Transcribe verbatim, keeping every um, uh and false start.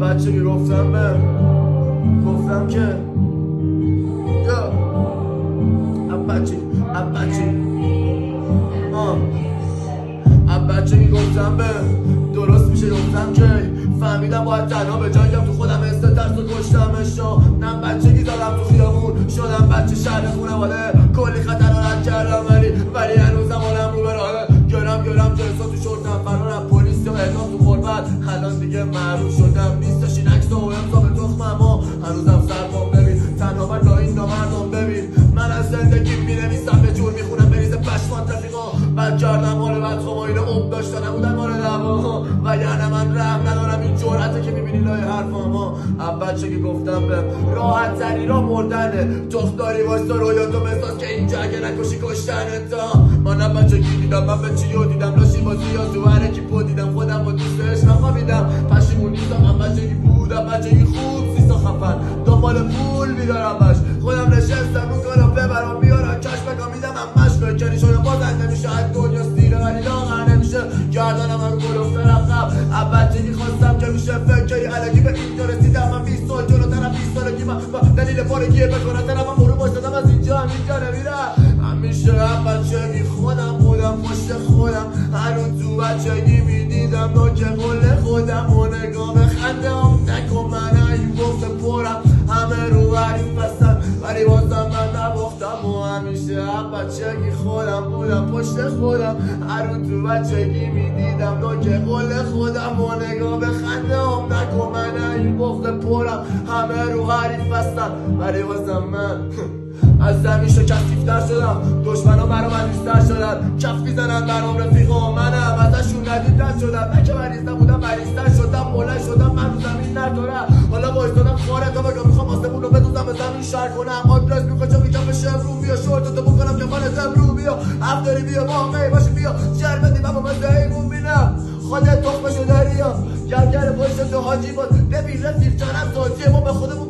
بچه که گفتم به گفتم که یا اب بچه اب بچه اب بچه که گفتم به درست میشه گفتم که فهمیدم باید تنها به جاییم تو خودم است ترس و کشتمش. نم بچگی زدم تو خیابون شدم بچه شهر خونواده کلی خطر رد کردم ولی ولی هنوزم حالم رو به راهه. گرم گرم جلسا تو شورتم فرارم پلیس یا اعدام تو غربت الان دیگه معروف شدم بیست شینکس و امضا به تخمم و هنوزم سرپام ببین تنها من تا این نامردم ببین من از زندگی مینویسم به جور میخونم بریز پشمان رفیقا بد کردم مال بد خمایل عمر داشتن نبودن مال دعوا وگرنه من رحم ندارم این جرأته که میبینی لای حرفاما. اب بچه که گفتم به راحت تری را مردنه تخت داری واستا رویاتو بساز که اینجا اگه نکشی کشتنه تا من اب بچگی دیدم من به چیو دیدم لاشی بازی یا تو هرکی پو دیدم خودم با دوستش نخوابیدم پشیمون نیستم اب بچگی بودم بچگی خوب سیستا خفن دنبال پول بیدارمش خودم نشستم رو کاناپه برام بیارم کش بکن میدم همش بکنی شدم بازن نمیشه از دنیا سیره ولی لاغر نمیشه گردنم هم گلفته رفتم اب بچگی خواستم که میشه فکری علکی به اینجا رسیدم من بیست سال جلوترم بیست سالگی من دلیل پارگیه بکنم طرفم برو باشدم از اینجا همینجا نمیرم همیشه اب بچگی خودم بودم پشت خودم هنوز تو بچگی میدیدم نوک قل خودم و نگاه به خنده هم نکن من این گفته پرم همه رو حریف بستن ولی بازم من نباختم و همیشه اب بچگی خودم بودم پشت خودم هر رو تو بچگی میدیدم نوک قل خودم و نگاه به خنده هم نکن من این گفته پرم همه رو حریف بستن ولی بازم من از زمین شکستیفتر شدم دشمنان برام عزیزتر شدن کف میزنن برام رفیقا منم ازشون ندیدتر شدم نه که مریض نبودم مریضتر شدم بلند شدم من رو زمین ندارم حالا وایستادم خاره تا بگم میخوام آسمون رو بدوزم به زمین شر کنم آدرس میخوام میگم به شمرون بیا شورتتو بکنم که من زمرو بیا افداری بیا واقعی باشی بیا شهر بدیم اما من زهیمون بینم خودت تخمشو داری یا گرگر پشت تو حاجی بود ببین رفیق جانم توجیه ما به خودمون